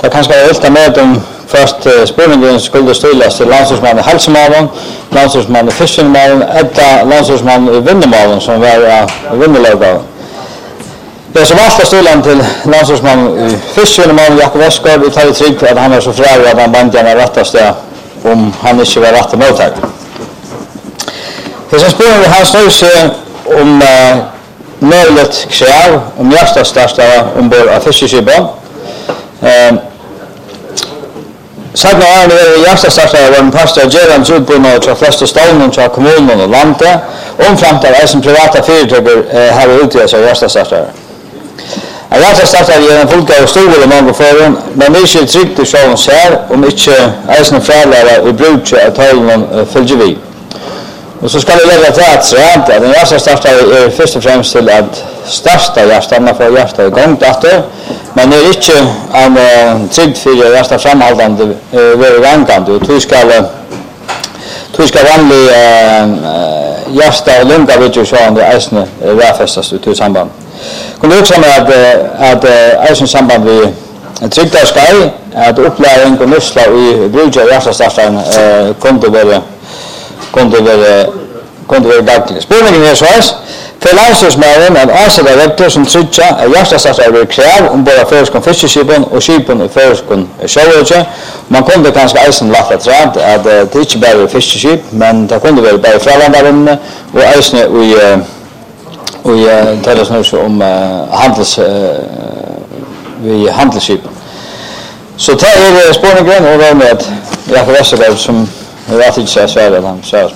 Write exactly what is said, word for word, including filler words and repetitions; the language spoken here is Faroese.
Det kanske är helt med om först spänningen skulle ställas till landslagsmannen Halsemannen, landslagsmannen Fischermannen, eller landslagsmannen Vinnermannen som var vinnarlaget. Det är så vart ställan till landslagsmannen Fischermannen Jakob Westgård vi tar trygg att han är så fräg att han bandar rättaste om han inte var rätt mottag. Det som spänningen vi har snöj sig om möjligt kräv om nästa största ombord av Fischerskipen. Sagt när är det första starta var en pastor Gerard Judbruno till flesta ställen till kommunen och landet omframt av som privata företag har utgått så första starta. Jag första starta är en fullt av stor och många företag men det är tryggt att själva ser om inte ärsna förlärare i bruk att hålla följer vi. Och så ska det lägga till att rent att den första starta är först och främst till att starta hjärtan för hjärta igång efter men det är inte en tryggt för hjärta framhållande över gångande och du ska du ska vanlig hjärta och lunga vid ju så andra ärsna räfästas ut i samband. Kunde också med att att ärsna samband vi tryggt ska att uppläring och nysla i bruk av hjärta startan kunde vara kunde vara kunde vara dagligt. Spårningen är så här. För landslagsmännen att avsätta rektor som trycka är hjärtastartare över kräv om båda förskon fiskeskipen och skipen i förskon sjövårdsje. Man kunde kanske eisen lagt att rädd att det inte bara är fiskeskip men det kunde vara bara fralandarinn och eisen i och talas nu om handels vi handelsskipen. Så det är spårningen och då med Jakob Westergaard som jag vet inte så svär att han svär